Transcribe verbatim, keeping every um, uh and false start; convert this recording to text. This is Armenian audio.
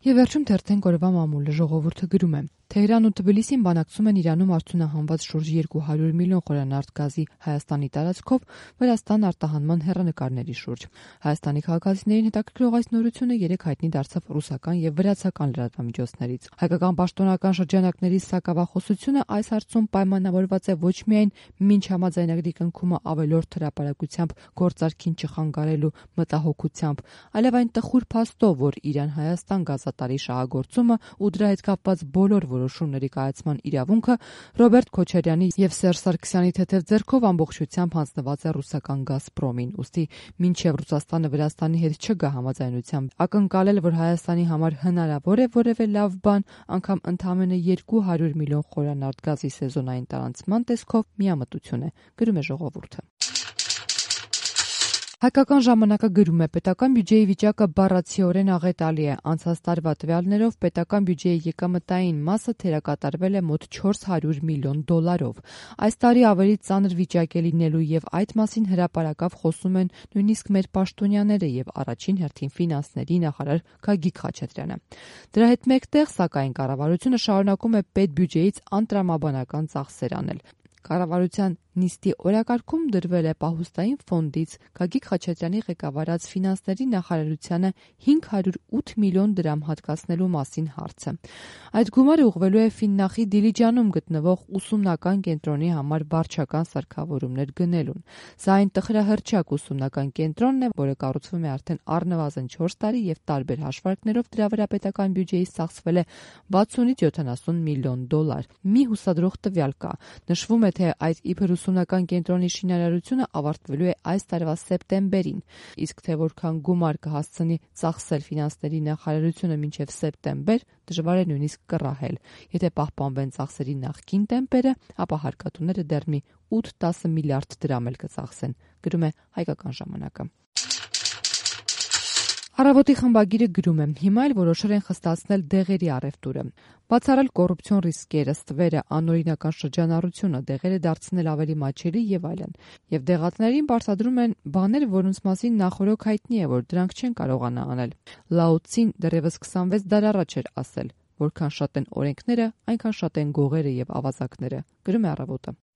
Եվ վերջում թերթենք օրվա մամուլը ժողովուրդը գրում է. Թեհրան ու Թբիլիսին բանակցում են Իրանում արդյունահանված շուրջ երկու հարյուր միլիոն խորանարդ գազի Հայաստանի տարածքով Վրաստան արտահանման հեռանկարների շուրջ։ Հայաստանի քաղաքացիներին հետաքրքրող այս նորությունը երեկ հայտնի դարձավ ռուսական եւ վրացական լրատվամիջոցներից։ Հայկական պաշտոնական շրջանակների սակավախոսությունը այս հարցում պայմանավորված է ոչ միայն մինչ համաձայնագրի կնքումը ավելորդ հրապարակությամբ գործարքին չխանգարելու մտահոգությամբ, այլև այն տխուր փաստով, որ Իրան-Հայաստան գազատարի շահագործումը ու դրա հետ կապված բոլոր որոշումների կայացման իրավունքը Ռոբերտ Քոչարյանի եւ Սերժ Սարգսյանի թեթև ձեռքով ամբողջությամբ հանձնված է ռուսական Գազպրոմին։ Ուստի մինչեւ Ռուսաստանը Վրաստանի հետ չգա համաձայնության, ակնկալել, որ Հայաստանի համար հնարավոր է որևէ լավ բան, անգամ ընդամենը երկու հարյուր միլիոն խորանարդ գազի սեզոնային տարանցման տեսքով միամտություն է, գրում է ժողովուրդը։ Հայկական ժամանակը գրում է. պետական բյուջեի վիճակը բառացիորեն աղետալի է։ Անցած տարվա տվյալներով պետական բյուջեի եկամտային մասը թերակատարվել է մոտ չորս հարյուր միլիոն դոլարով։ Այս տարի ավելի ծանր վիճակ է լինելու եւ այդ մասին հրապարակավ խոսում են նույնիսկ մեր պաշտոնյաները եւ առաջին հերթին ֆինանսների նախարար Գագիկ Խաչատրյանը։ Դրա հետ մեկտեղ, սակայն, կառավարությունը շարունակում է պետբյուջեից անտրամաբանական ծախսեր անել։ Կառավարության նիստի օրակարգում դրվել է պահուստային ֆոնդից Գագիկ Խաչատրյանի ղեկավարած ֆինանսների նախարարությանը հինգ հարյուր ութ միլիոն դրամ հատկացնելու մասին հարցը։ Այդ գումարը ուղղվելու է Ֆիննախի Դիլիջանում գտնվող ուսումնական կենտրոնի համար վարչական սարքավորումներ գնելուն։ Սա այն տխրահռչակ ուսումնական կենտրոնն է, որը կառուցվում է արդեն առնվազն չորս տարի եւ տարբեր հաշվարկներով դրա վրա պետական բյուջեից ծախսվել է վաթսունից յոթանասուն միլիոն դոլար։ Մի հուսադրող տվյալ կա։ Նշվում է, թե այդ իբր ուսումնական կենտրոնի շինարարությունը ավարտվելու է այս տարվա սեպտեմբերին, իսկ թե որքան գումար կհասցնի ծախսել ֆինանսների նախարարությունը մինչև սեպտեմբեր, դժվար է նույնիսկ կռահել։ Եթե պահպանվեն ծախսերի նախկին տեմպերը, ապա հարկատուները դեռ մի ութ-տասը միլիարդ դրամ էլ կծախսեն, գրում է Հայկական ժամանակը։ Առավոտի խմբագիրը գրում է. հիմա էլ որոշել են խստացնել դեղերի առևտուրը։ Բացառել կոռուպցիոն ռիսկերը, ստվերը, անօրինական շրջանառությունը, դեղերը դարձնել ավելի մատչելի եւ այլն։ Եվ դեղատներին պարտադրում են բաներ, որոնց մասին նախօրոք հայտնի է, որ դրանք չեն կարողանա անել։ Լաո Ցին դեռևս քսանվեց դար առաջ էր ասել. որքան շատ են օրենքները, այնքան շատ են գողերը եւ ավազակները, գրում է Առավոտը։